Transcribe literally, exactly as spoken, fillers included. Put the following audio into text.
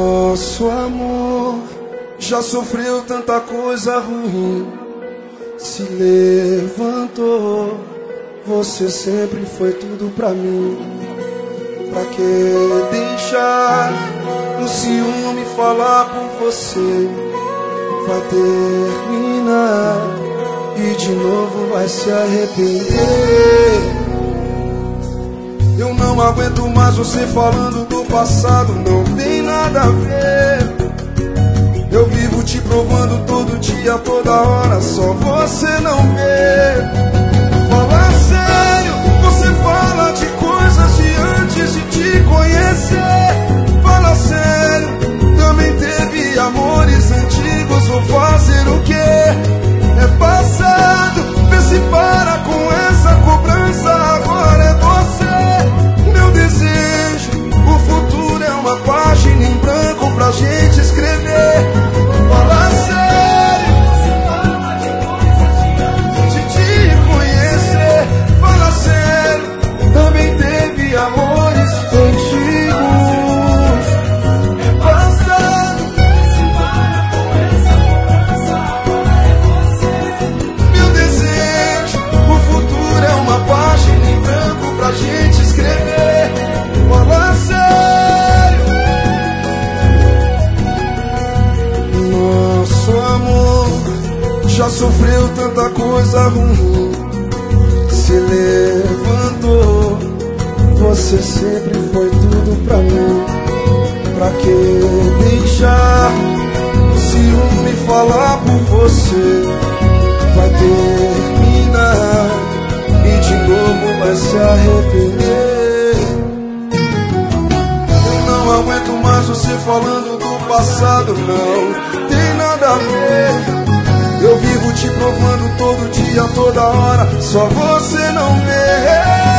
Nosso amor já sofreu tanta coisa ruim, se levantou. Você sempre foi tudo pra mim. Pra que deixar o ciúme falar por você? Vai terminar e de novo vai se arrepender. Eu não aguento mais você falando do passado, não tem nada a ver. Eu vivo te provando todo dia, toda hora, só você não vê. Fala sério, você fala de coisas de antes de te conhecer. Fala sério, também teve amores antigos, vou fazer o quê? É passado, vê se para com essa cobrança, agora é você. Meu desejo, o futuro é uma página em branco pra gente escrever. Fala sério, de te conhecer. Fala sério, também teve amores antigos. É passado, se para com essa cobrança, agora é você. Meu desejo, o futuro é uma página em branco pra gente escrever. Fala sério. Nosso amor já sofreu tanta coisa ruim, se levantou. Você sempre foi tudo pra mim. Pra que deixar o ciúme falar por você? Vai terminar e de novo vai se arrepender. Eu não aguento mais você falando do passado, não tem nada a ver. Eu vivo te provando todo dia, toda hora, só você não vê.